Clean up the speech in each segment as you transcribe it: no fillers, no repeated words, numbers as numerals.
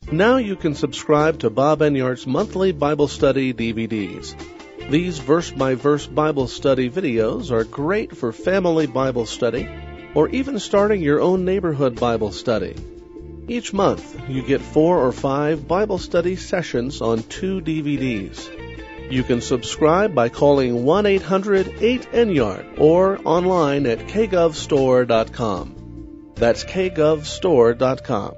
Now you can subscribe to Bob Enyart's monthly Bible study DVDs. These verse-by-verse Bible study videos are great for family Bible study or even starting your own neighborhood Bible study. Each month, you get 4 or 5 Bible study sessions on 2 DVDs. You can subscribe by calling 1-800-8-ENYART or online at kgovstore.com. That's kgovstore.com.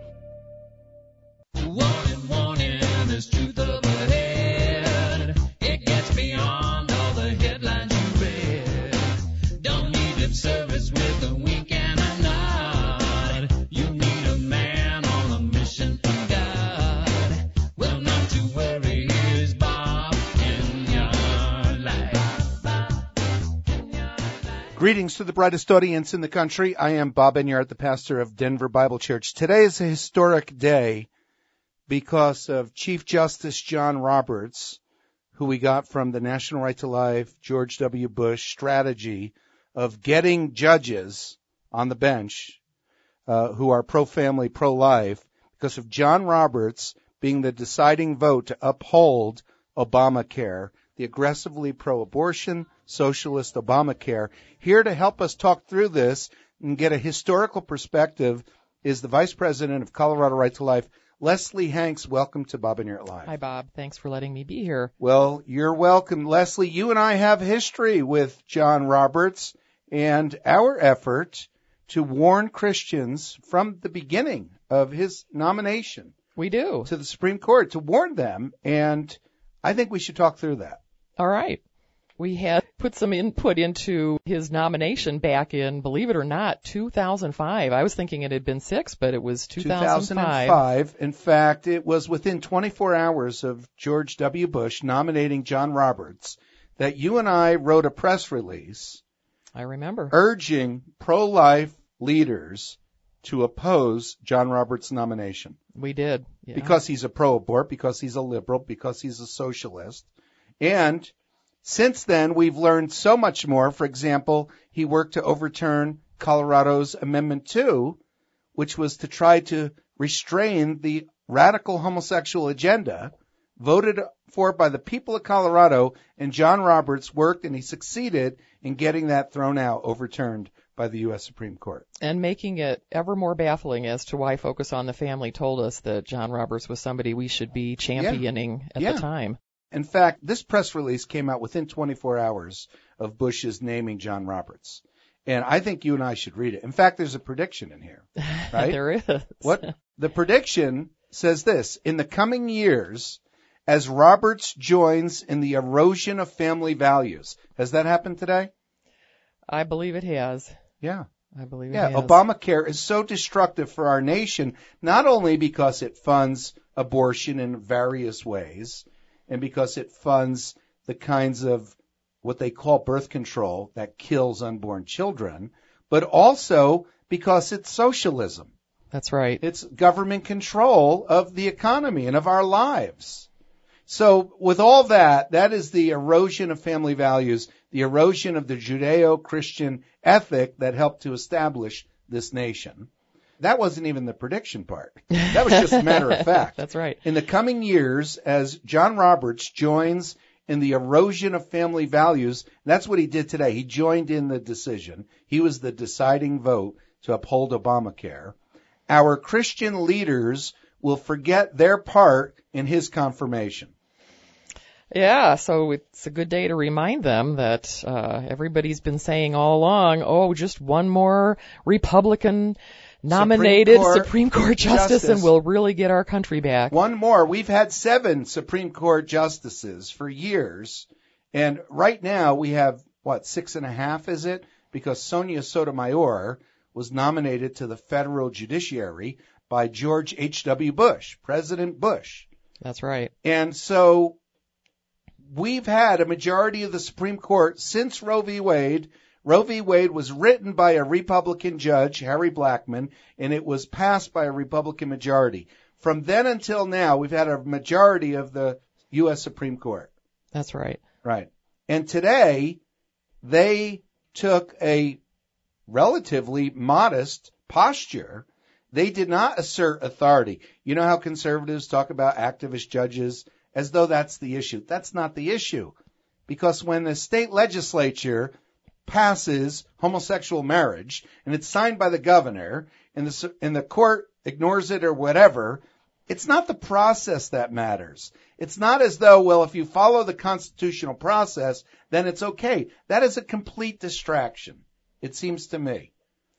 Greetings to the brightest audience in the country. I am Bob Enyart, the pastor of Denver Bible Church. Today is a historic day because of Chief Justice John Roberts, who we got from the National Right to Life, George W. Bush strategy of getting judges on the bench who are pro-family, pro-life, because of John Roberts being the deciding vote to uphold Obamacare, the aggressively pro-abortion, socialist Obamacare. Here to help us talk through this and get a historical perspective is the Vice President of Colorado Right to Life, Leslie Hanks. Welcome to Bob Enyart Live. Hi, Bob. Thanks for letting me be here. Well, you're welcome. Leslie, you and I have history with John Roberts and our effort to warn Christians from the beginning of his nomination. We do. To the Supreme Court, to warn them, and I think we should talk through that. All right. We had put some input into his nomination back in, believe it or not, 2005. I was thinking it had been 6, but it was 2005. In fact, it was within 24 hours of George W. Bush nominating John Roberts that you and I wrote a press release. I remember. Urging pro-life leaders to oppose John Roberts' nomination. We did. Yeah. Because he's a pro-abort, because he's a liberal, because he's a socialist. And since then, we've learned so much more. For example, he worked to overturn Colorado's Amendment 2, which was to try to restrain the radical homosexual agenda voted for by the people of Colorado, and John Roberts worked and he succeeded in getting that thrown out, overturned by the U.S. Supreme Court. And making it ever more baffling as to why Focus on the Family told us that John Roberts was somebody we should be championing at the time. In fact, this press release came out within 24 hours of Bush's naming John Roberts. And I think you and I should read it. In fact, there's a prediction in here, right? There is. What the prediction says this: in the coming years, as Roberts joins in the erosion of family values. Has that happened today? I believe it has. Yeah. I believe it has. Obamacare is so destructive for our nation, not only because it funds abortion in various ways, and because it funds the kinds of what they call birth control that kills unborn children, but also because it's socialism. That's right. It's government control of the economy and of our lives. So with all that, that is the erosion of family values, the erosion of the Judeo-Christian ethic that helped to establish this nation. That wasn't even the prediction part. That was just a matter of fact. That's right. In the coming years, as John Roberts joins in the erosion of family values, that's what he did today. He joined in the decision. He was the deciding vote to uphold Obamacare. Our Christian leaders will forget their part in his confirmation. Yeah, so it's a good day to remind them that everybody's been saying all along, just one more Republican nominated Supreme Court justice and we'll really get our country back. One more. We've had 7 Supreme Court justices for years. And right now we have, 6.5 is it? Because Sonia Sotomayor was nominated to the federal judiciary by George H.W. Bush, President Bush. That's right. And so we've had a majority of the Supreme Court since Roe v. Wade. Roe v. Wade was written by a Republican judge, Harry Blackmun, and it was passed by a Republican majority. From then until now, we've had a majority of the U.S. Supreme Court. That's right. Right. And today, they took a relatively modest posture They did not assert authority. You know how conservatives talk about activist judges as though that's the issue. That's not the issue. Because when the state legislature passes homosexual marriage and it's signed by the governor and the court ignores it or whatever, it's not the process that matters. It's not as though, well, if you follow the constitutional process, then it's okay. That is a complete distraction, it seems to me.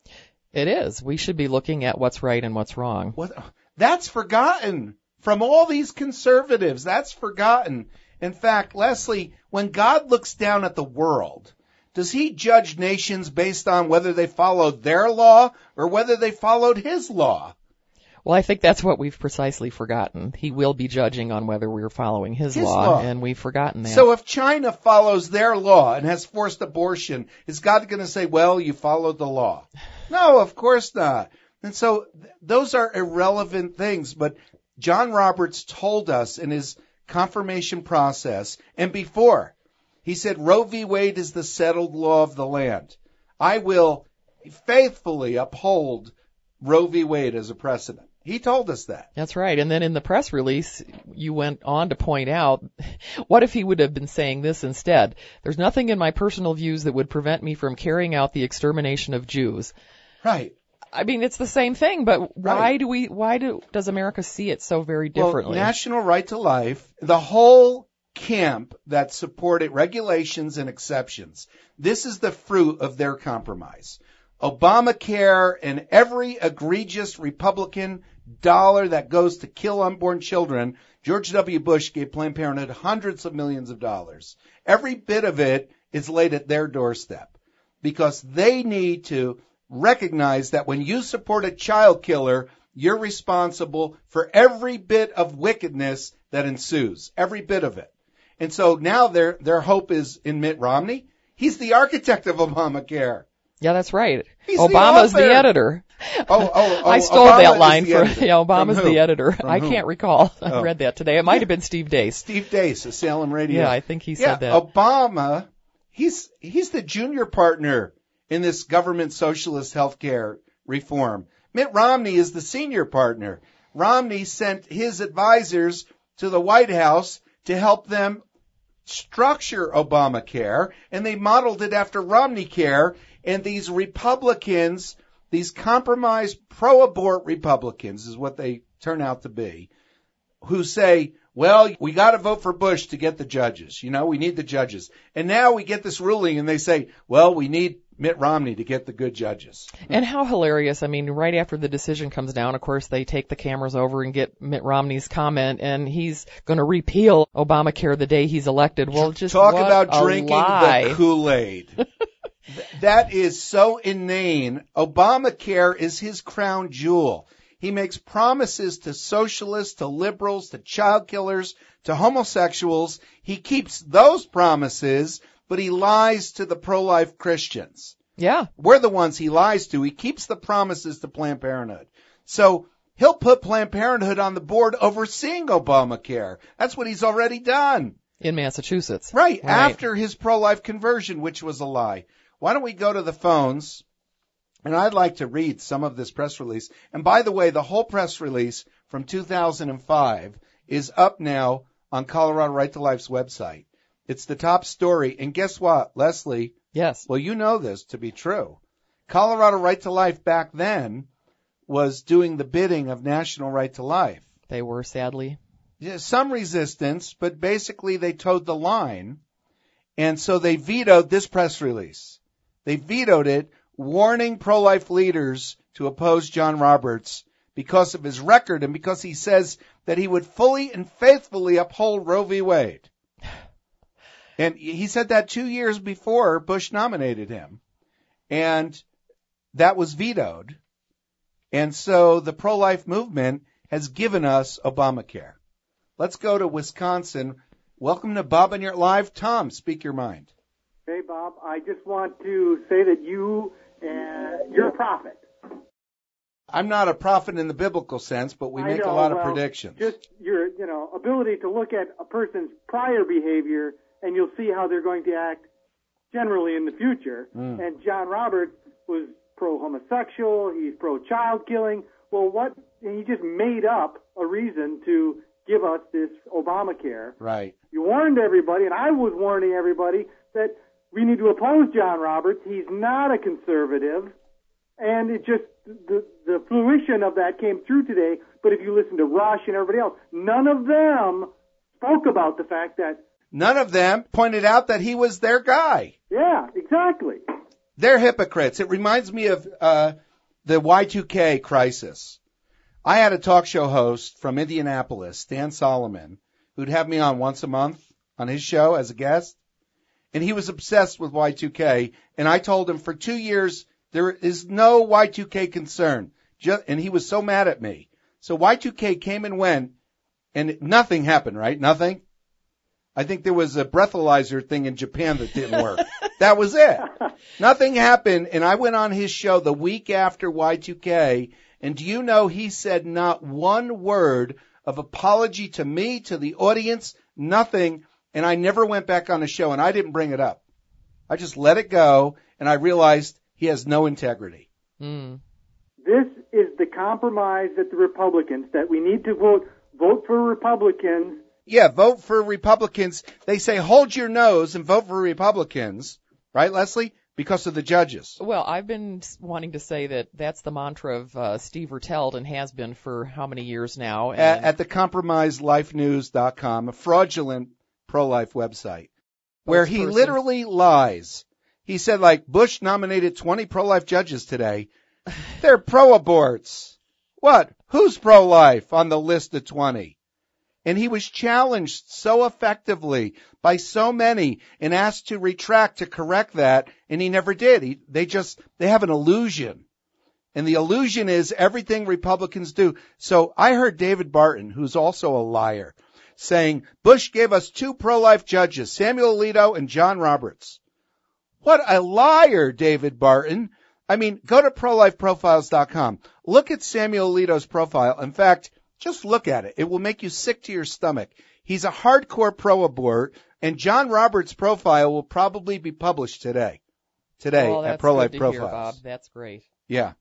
It is. We should be looking at what's right and what's wrong. That's forgotten from all these conservatives. That's forgotten. In fact, Leslie, when God looks down at the world, does he judge nations based on whether they followed their law or whether they followed his law? Well, I think that's what we've precisely forgotten. He will be judging on whether we're following his law, and we've forgotten that. So if China follows their law and has forced abortion, is God going to say, well, you followed the law? No, of course not. And so those are irrelevant things. But John Roberts told us in his confirmation process and before, he said, Roe v. Wade is the settled law of the land. I will faithfully uphold Roe v. Wade as a precedent. He told us that. That's right. And then in the press release, you went on to point out, what if he would have been saying this instead? There's nothing in my personal views that would prevent me from carrying out the extermination of Jews. Right. I mean, it's the same thing, but why does America see it so very differently? Well, national right to life, the whole camp that supported regulations and exceptions, this is the fruit of their compromise. Obamacare and every egregious Republican dollar that goes to kill unborn children, George W. Bush gave Planned Parenthood hundreds of millions of dollars. Every bit of it is laid at their doorstep because they need to recognize that when you support a child killer, you're responsible for every bit of wickedness that ensues, every bit of it. And so now their hope is in Mitt Romney. He's the architect of Obamacare. Yeah, that's right. He's Obama's the editor. I stole Obama that line from Obama's from the editor. From I whom? Can't recall. I read that today. It might have been Steve Deace. Steve Deace of Salem Radio. Yeah, I think he said that. Obama, he's the junior partner in this government socialist healthcare reform. Mitt Romney is the senior partner. Romney sent his advisors to the White House to help them structure Obamacare, and they modeled it after Romneycare. And these Republicans, these compromised pro-abort Republicans is what they turn out to be, who say, well, we got to vote for Bush to get the judges. You know, we need the judges. And now we get this ruling and they say, well, we need Mitt Romney to get the good judges. And how hilarious. I mean, right after the decision comes down, of course, they take the cameras over and get Mitt Romney's comment, and he's going to repeal Obamacare the day he's elected. Well, just talk what about a drinking lie. the Kool-Aid. That is so inane. Obamacare is his crown jewel. He makes promises to socialists, to liberals, to child killers, to homosexuals. He keeps those promises, but he lies to the pro-life Christians. Yeah. We're the ones he lies to. He keeps the promises to Planned Parenthood. So he'll put Planned Parenthood on the board overseeing Obamacare. That's what he's already done. In Massachusetts. Right. After his pro-life conversion, which was a lie. Why don't we go to the phones? And I'd like to read some of this press release. And by the way, the whole press release from 2005 is up now on Colorado Right to Life's website. It's the top story. And guess what, Leslie? Yes. Well, you know this to be true. Colorado Right to Life back then was doing the bidding of National Right to Life. They were, sadly. Yeah, some resistance, but basically they towed the line. And so they vetoed this press release. They vetoed it, warning pro-life leaders to oppose John Roberts because of his record and because he says that he would fully and faithfully uphold Roe v. Wade. And he said that 2 years before Bush nominated him. And that was vetoed. And so the pro-life movement has given us Obamacare. Let's go to Wisconsin. Welcome to Bob and Your Live. Tom, speak your mind. Hey, Bob, I just want to say that you're a prophet. I'm not a prophet in the biblical sense, but we make a lot of predictions. Just your, ability to look at a person's prior behavior, and you'll see how they're going to act generally in the future. And John Roberts was pro-homosexual. He's pro-child killing. well, he just made up a reason to give us this Obamacare. Right. You warned everybody, and I was warning everybody, that we need to oppose John Roberts. He's not a conservative. And it just, the fruition of that came through today. But if you listen to Rush and everybody else, none of them spoke about the fact that... None of them pointed out that he was their guy. Yeah, exactly. They're hypocrites. It reminds me of the Y2K crisis. I had a talk show host from Indianapolis, Stan Solomon, who'd have me on once a month on his show as a guest. And he was obsessed with Y2K. And I told him for 2 years, there is no Y2K concern. And he was so mad at me. So Y2K came and went, and nothing happened, right? Nothing? I think there was a breathalyzer thing in Japan that didn't work. That was it. Nothing happened, and I went on his show the week after Y2K, and do you know he said not one word of apology to me, to the audience, nothing, and I never went back on the show, and I didn't bring it up. I just let it go, and I realized he has no integrity. This is the compromise that the Republicans, that we need to vote for Republicans. Yeah, vote for Republicans. They say hold your nose and vote for Republicans. Right, Leslie? Because of the judges. Well, I've been wanting to say that that's the mantra of Steve Ruteld and has been for how many years now? At the compromiselifenews.com, a fraudulent pro-life website, where he literally lies. He said, like, Bush nominated 20 pro-life judges today. They're pro-aborts. What? Who's pro-life on the list of 20? And he was challenged so effectively by so many and asked to retract, to correct that, and he never did. They have an illusion. And the illusion is everything Republicans do. So I heard David Barton, who's also a liar, saying, Bush gave us 2 pro-life judges, Samuel Alito and John Roberts. What a liar, David Barton. I mean, go to prolifeprofiles.com. Look at Samuel Alito's profile. In fact, just look at it. It will make you sick to your stomach. He's a hardcore pro-abort, and John Roberts' profile will probably be published today at Pro-Life Profiles. Hear, Bob. That's great. Yeah.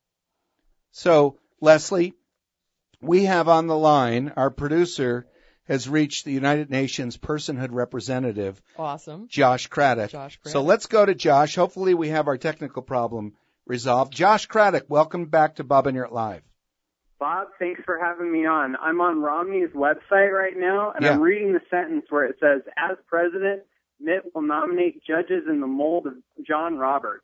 So, Leslie, we have on the line, our producer has reached the United Nations Personhood Representative. Awesome. Josh Craddock. So let's go to Josh. Hopefully we have our technical problem resolved. Josh Craddock, welcome back to Bob and Yurt Live. Bob, thanks for having me on. I'm on Romney's website right now, and I'm reading the sentence where it says, as president, Mitt will nominate judges in the mold of John Roberts.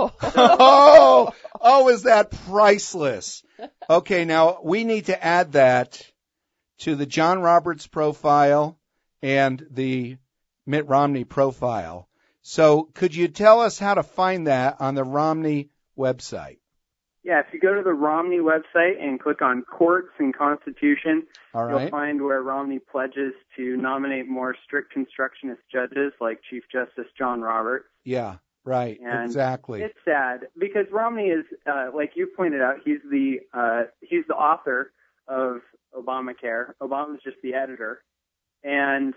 Oh, is that priceless? Okay, now we need to add that to the John Roberts profile and the Mitt Romney profile. So could you tell us how to find that on the Romney website? Yeah, if you go to the Romney website and click on Courts and Constitution, you'll find where Romney pledges to nominate more strict constructionist judges like Chief Justice John Roberts. Yeah, right, and exactly. It's sad because Romney is, like you pointed out, he's the author of Obamacare. Obama's just the editor. And,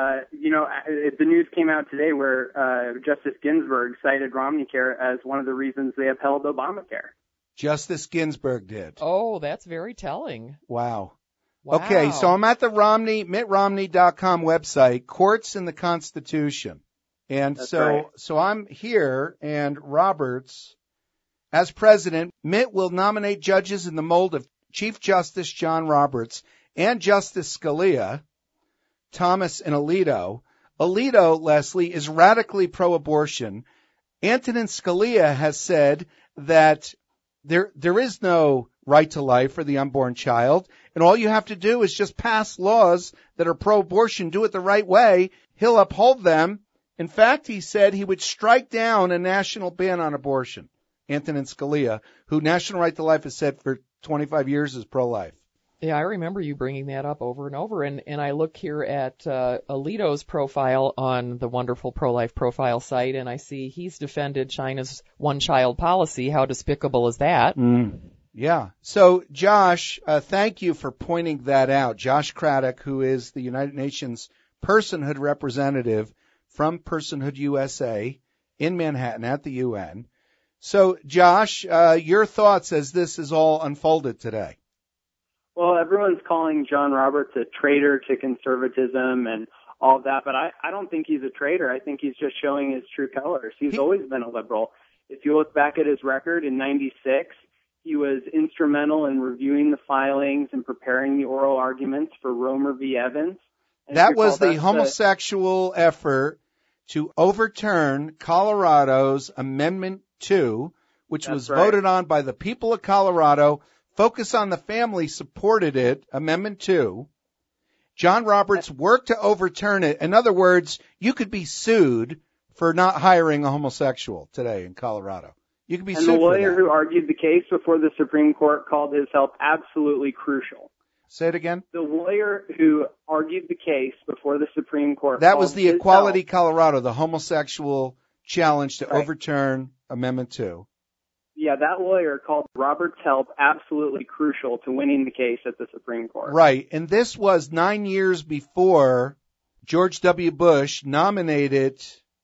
the news came out today where Justice Ginsburg cited Romneycare as one of the reasons they upheld Obamacare. Justice Ginsburg did. Oh, that's very telling. Wow. Okay, so I'm at the MittRomney.com website, Courts and the Constitution. And so I'm here, and Roberts, as president, Mitt will nominate judges in the mold of Chief Justice John Roberts and Justice Scalia, Thomas and Alito. Alito, Leslie, is radically pro-abortion. Antonin Scalia has said that there is no right to life for the unborn child, and all you have to do is just pass laws that are pro-abortion, do it the right way. He'll uphold them. In fact, he said he would strike down a national ban on abortion. Antonin Scalia, who National Right to Life has said for 25 years is pro-life. Yeah, I remember you bringing that up over and over, and I look here at Alito's profile on the wonderful Pro-Life Profile site, and I see he's defended China's one-child policy. How despicable is that? Yeah. So, Josh, thank you for pointing that out. Josh Craddock, who is the United Nations Personhood Representative from Personhood USA in Manhattan at the UN. So, Josh, your thoughts as this is all unfolded today? everyone's calling John Roberts a traitor to conservatism and all of that, but I don't think he's a traitor. I think he's just showing his true colors. He's always been a liberal. If you look back at his record in '96, he was instrumental in reviewing the filings and preparing the oral arguments for Romer v. Evans. And that was the homosexual effort to overturn Colorado's Amendment 2, which was voted on by the people of Colorado. Focus on the Family supported it, Amendment 2. John Roberts worked to overturn it. In other words, you could be sued for not hiring a homosexual today in Colorado. You could be sued for that. And the lawyer who argued the case before the Supreme Court called his help absolutely crucial. Say it again. The lawyer who argued the case before the Supreme Court. That was the Equality Colorado, the homosexual challenge to overturn Amendment 2. Yeah, that lawyer called Roberts' help absolutely crucial to winning the case at the Supreme Court. Right, and this was 9 years before George W. Bush nominated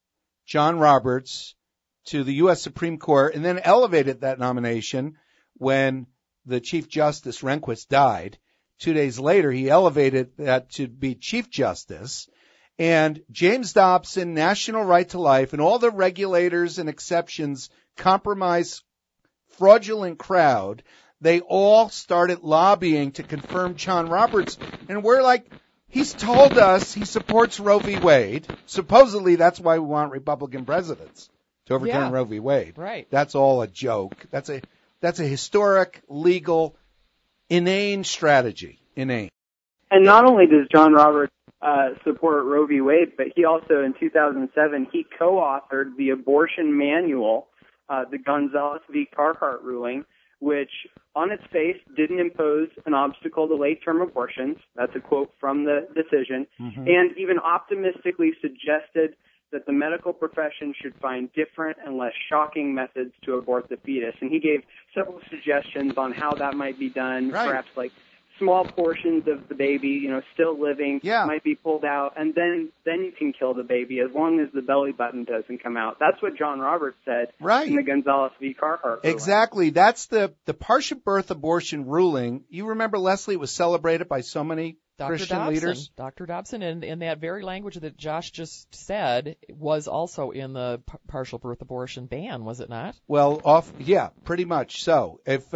John Roberts to the U.S. Supreme Court and then elevated that nomination when the Chief Justice Rehnquist died. 2 days later, he elevated that to be Chief Justice. And James Dobson, National Right to Life, and all the regulators and exceptions, compromise, fraudulent crowd, they all started lobbying to confirm John Roberts. And we're like, he's told us he supports Roe v. Wade. Supposedly, that's why we want Republican presidents to overturn Roe v. Wade. Right. That's all a joke. That's a historic, legal, inane strategy. Inane. And not only does John Roberts support Roe v. Wade, but he also, in 2007, he co-authored the abortion manual, the Gonzales v. Carhart ruling, which on its face didn't impose an obstacle to late-term abortions. That's a quote from the decision. Mm-hmm. And even optimistically suggested that the medical profession should find different and less shocking methods to abort the fetus. And he gave several suggestions on how that might be done, perhaps like small portions of the baby, still living, might be pulled out, and then you can kill the baby as long as the belly button doesn't come out. That's what John Roberts said in the Gonzales v. Carhart ruling. Exactly. That's the partial birth abortion ruling. You remember, Leslie, it was celebrated by so many Christian leaders. Dr. Dobson, and that very language that Josh just said was also in the partial birth abortion ban, was it not? Well, pretty much so.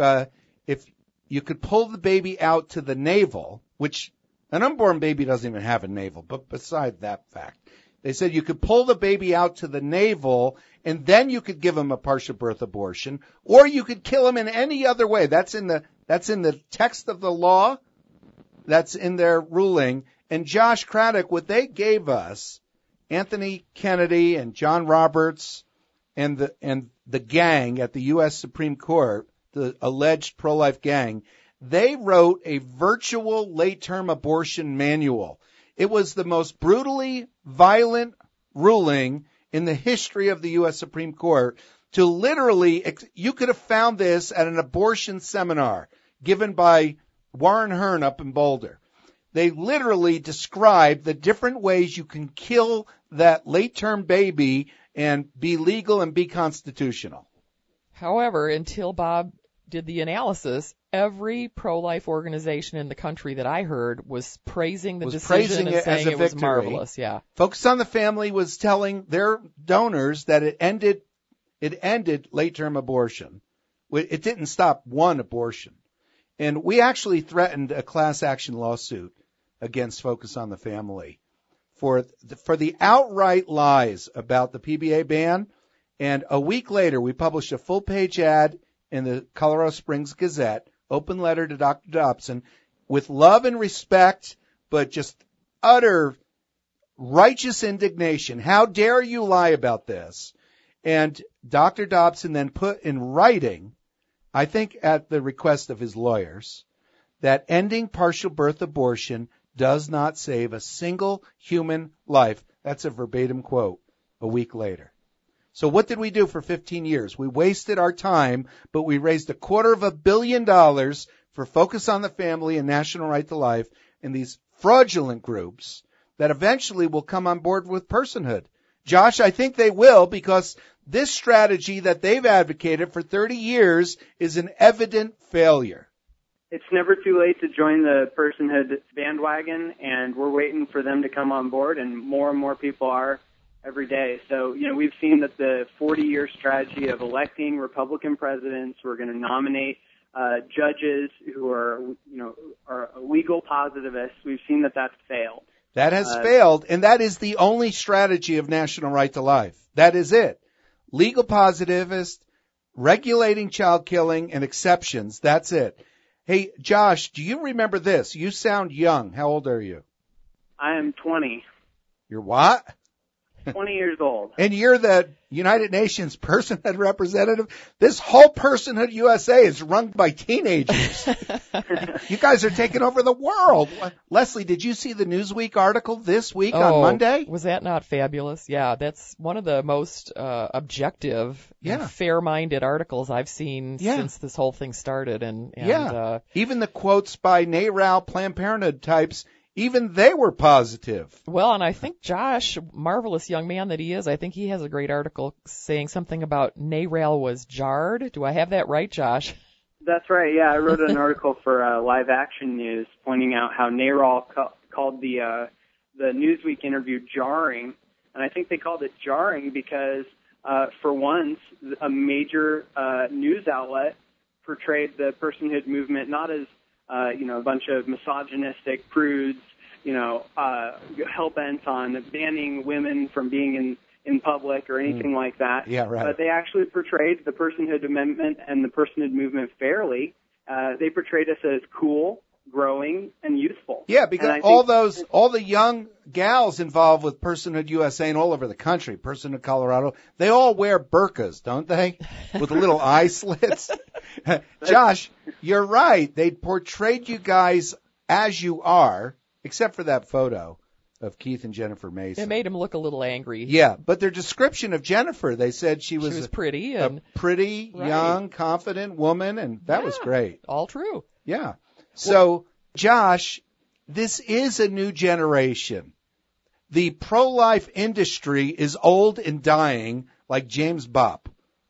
If you could pull the baby out to the navel, which an unborn baby doesn't even have a navel, but beside that fact, they said you could pull the baby out to the navel and then you could give him a partial birth abortion, or you could kill him in any other way. That's in the text of the law. That's in their ruling. And Josh Craddock, what they gave us, Anthony Kennedy and John Roberts and the gang at the U.S. Supreme Court, the alleged pro-life gang, they wrote a virtual late-term abortion manual. It was the most brutally violent ruling in the history of the U.S. Supreme Court. To literally, you could have found this at an abortion seminar given by Warren Hearn up in Boulder. They literally described the different ways you can kill that late-term baby and be legal and be constitutional. However, until Bob did the analysis, every pro-life organization in the country that I heard was praising the decision and saying it was marvelous. Yeah. Focus on the Family was telling their donors that it ended late-term abortion. It didn't stop one abortion. And we actually threatened a class action lawsuit against Focus on the Family for the outright lies about the PBA ban. And a week later, we published a full-page ad in the Colorado Springs Gazette, open letter to Dr. Dobson, with love and respect, but just utter righteous indignation. How dare you lie about this? And Dr. Dobson then put in writing, I think at the request of his lawyers, that ending partial birth abortion does not save a single human life. That's a verbatim quote a week later. So what did we do for 15 years? We wasted our time, but we raised $250 million for Focus on the Family and National Right to Life and these fraudulent groups that eventually will come on board with personhood. Josh, I think they will, because this strategy that they've advocated for 30 years is an evident failure. It's never too late to join the personhood bandwagon, and we're waiting for them to come on board, and more people are every day. So, we've seen that the 40-year strategy of electing Republican presidents who are going to nominate judges who are legal positivists, we've seen that that's failed. That has failed, and that is the only strategy of National Right to Life. That is it. Legal positivist, regulating child killing, and exceptions. That's it. Hey, Josh, do you remember this? You sound young. How old are you? I am 20. You're what? 20 years old. And you're the United Nations Personhood Representative? This whole Personhood USA is run by teenagers. You guys are taking over the world. Leslie, did you see the Newsweek article this week on Monday? Was that not fabulous? Yeah, that's one of the most objective and fair-minded articles I've seen since this whole thing started. And even the quotes by NARAL, Planned Parenthood types, even they were positive. Well, and I think Josh, marvelous young man that he is, I think he has a great article saying something about NARAL was jarred. Do I have that right, Josh? That's right, yeah. I wrote an article for Live Action News pointing out how NARAL called the Newsweek interview jarring. And I think they called it jarring because, for once, a major news outlet portrayed the personhood movement not as a bunch of misogynistic prudes, hell-bent on banning women from being in public or anything like that. Yeah, right. But they actually portrayed the personhood amendment and the personhood movement fairly. They portrayed us as cool, growing, and useful. Yeah, because all the young gals involved with Personhood USA and all over the country, Personhood Colorado, they all wear burqas, don't they? With little eye slits. Josh, you're right. They portrayed you guys as you are, except for that photo of Keith and Jennifer Mason. It made him look a little angry. Yeah, but their description of Jennifer, they said she was pretty, a pretty, young, confident woman, and that was great. All true. Yeah. So, Josh, this is a new generation. The pro-life industry is old and dying, like James Bopp.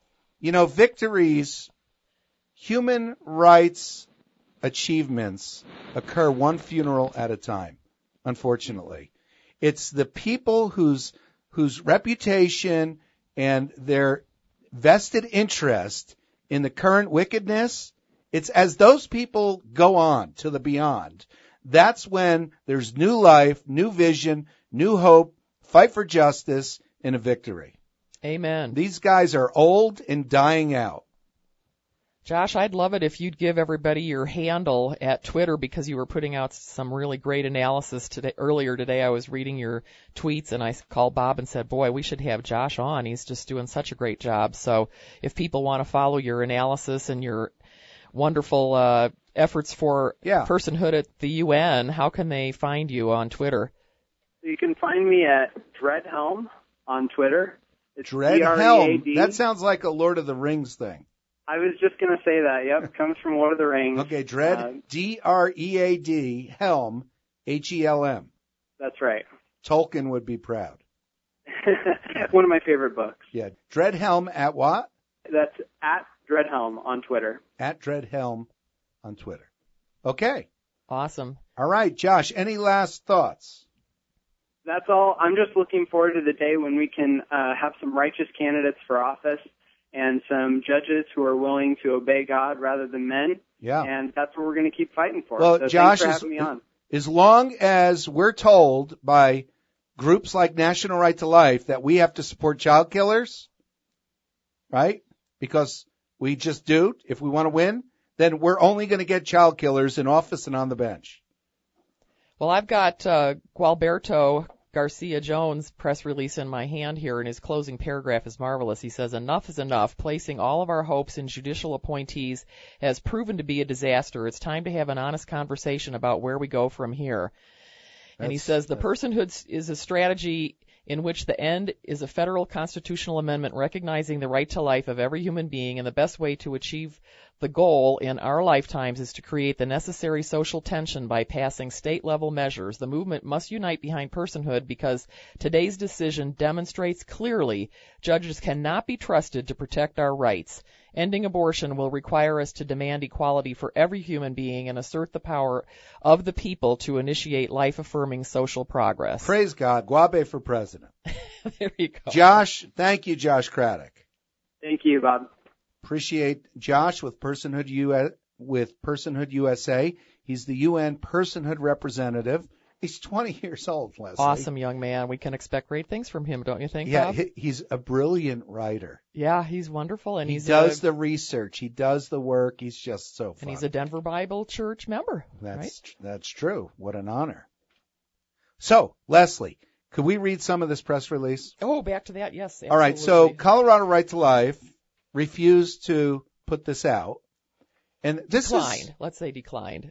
Victories, human rights achievements occur one funeral at a time, unfortunately. It's the people whose reputation and their vested interest in the current wickedness, it's as those people go on to the beyond. That's when there's new life, new vision, new hope, fight for justice, and a victory. Amen. These guys are old and dying out. Josh, I'd love it if you'd give everybody your handle at Twitter because you were putting out some really great analysis today. Earlier today, I was reading your tweets and I called Bob and said, boy, we should have Josh on. He's just doing such a great job. So if people want to follow your analysis and your wonderful efforts for personhood at the UN, how can they find you on Twitter? You can find me at Dreadhelm on Twitter. It's Dreadhelm. D-R-E-A-D. That sounds like a Lord of the Rings thing. I was just going to say that. Yep, it comes from Lord of the Rings. Okay, D-R-E-A-D, Helm, H-E-L-M. That's right. Tolkien would be proud. One of my favorite books. Yeah. Dreadhelm at what? That's at Dreadhelm on Twitter. At Dreadhelm on Twitter. Okay. Awesome. All right, Josh, any last thoughts? That's all. I'm just looking forward to the day when we can have some righteous candidates for office and some judges who are willing to obey God rather than men. Yeah. And that's what we're going to keep fighting for. Well, so Josh, thanks for having me on. As long as we're told by groups like National Right to Life that we have to support child killers, right? Because we just do, if we want to win, then we're only going to get child killers in office and on the bench. Well, I've got Gualberto Garcia Jones' press release in my hand here, and his closing paragraph is marvelous. He says, enough is enough. Placing all of our hopes in judicial appointees has proven to be a disaster. It's time to have an honest conversation about where we go from here. And he says, the personhood is a strategy in which the end is a federal constitutional amendment recognizing the right to life of every human being, and the best way to achieve The goal in our lifetimes is to create the necessary social tension by passing state-level measures. The movement must unite behind personhood because today's decision demonstrates clearly judges cannot be trusted to protect our rights. Ending abortion will require us to demand equality for every human being and assert the power of the people to initiate life-affirming social progress. Praise God. Guabe for president. There you go. Josh, thank you, Josh Craddock. Thank you, Bob. Appreciate Josh with Personhood USA. He's the UN Personhood representative. He's 20 years old, Leslie. Awesome young man. We can expect great things from him, don't you think, Yeah, Bob? he's a brilliant writer. Yeah, he's wonderful. And he does the research. He does the work. He's just so fun. And he's a Denver Bible Church member. That's true. What an honor. So, Leslie, could we read some of this press release? Oh, back to that, yes. Absolutely. All right, so Colorado Right to Life refused to put this out. And this declined. Let's say declined.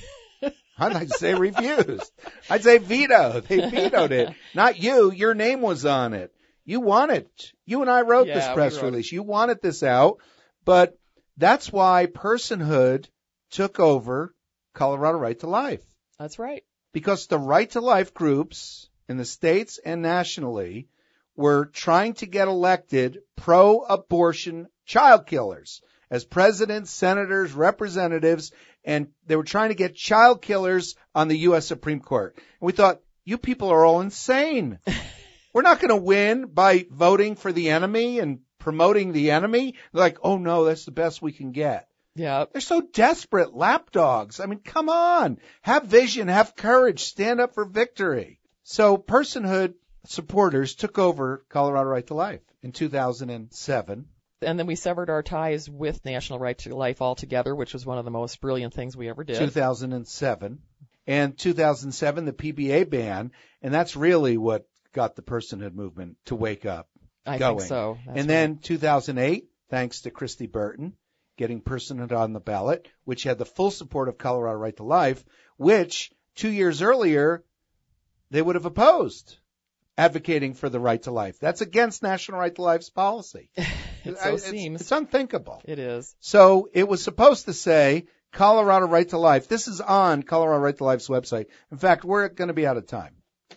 I'd like to say refused. I'd say vetoed. They vetoed it. Not you. Your name was on it. You want it. You and I wrote this press release. You wanted this out. But that's why Personhood took over Colorado Right to Life. That's right. Because the Right to Life groups in the states and nationally were trying to get elected pro-abortion child killers as presidents, senators, representatives, and they were trying to get child killers on the U.S. Supreme Court. And we thought, you people are all insane. We're not going to win by voting for the enemy and promoting the enemy. They're like, oh, no, that's the best we can get. Yeah. They're so desperate, lapdogs. I mean, come on. Have vision, have courage, stand up for victory. So Personhood supporters took over Colorado Right to Life in 2007. And then we severed our ties with National Right to Life altogether, which was one of the most brilliant things we ever did. 2007. And 2007, the PBA ban, and that's really what got the Personhood movement to wake up. I think so. And then 2008, thanks to Christy Burton, getting Personhood on the ballot, which had the full support of Colorado Right to Life, which 2 years earlier they would have opposed, advocating for the right to life. That's against National Right to Life's policy. Seems. It's unthinkable. It is. So it was supposed to say Colorado Right to Life. This is on Colorado Right to Life's website. In fact, we're going to be out of time.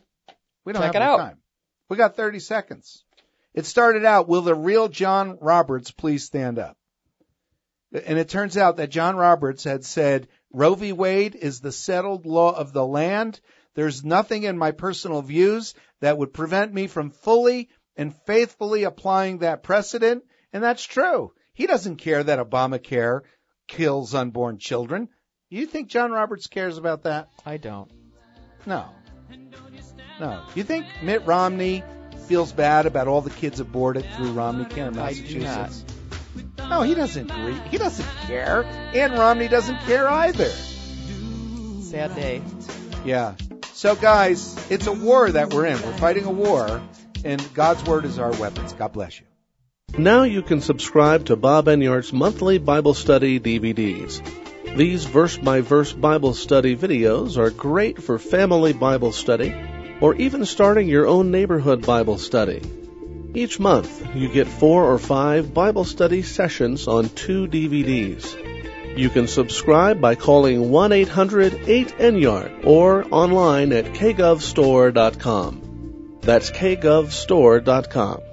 We don't have enough time. We got 30 seconds. It started out, will the real John Roberts please stand up? And it turns out that John Roberts had said, Roe v. Wade is the settled law of the land. There's nothing in my personal views that would prevent me from fully and faithfully applying that precedent. And that's true. He doesn't care that Obamacare kills unborn children. You think John Roberts cares about that? I don't. No. You think Mitt Romney feels bad about all the kids aborted through Romneycare in Massachusetts? I do not. No, he doesn't agree. He doesn't care. And Romney doesn't care either. Sad day. Yeah. So, guys, it's a war that we're in. We're fighting a war, and God's Word is our weapons. God bless you. Now you can subscribe to Bob Enyart's monthly Bible study DVDs. These verse-by-verse Bible study videos are great for family Bible study or even starting your own neighborhood Bible study. Each month, you get 4 or 5 Bible study sessions on 2 DVDs. You can subscribe by calling 1-800-8-ENYART or online at kgovstore.com. That's kgovstore.com.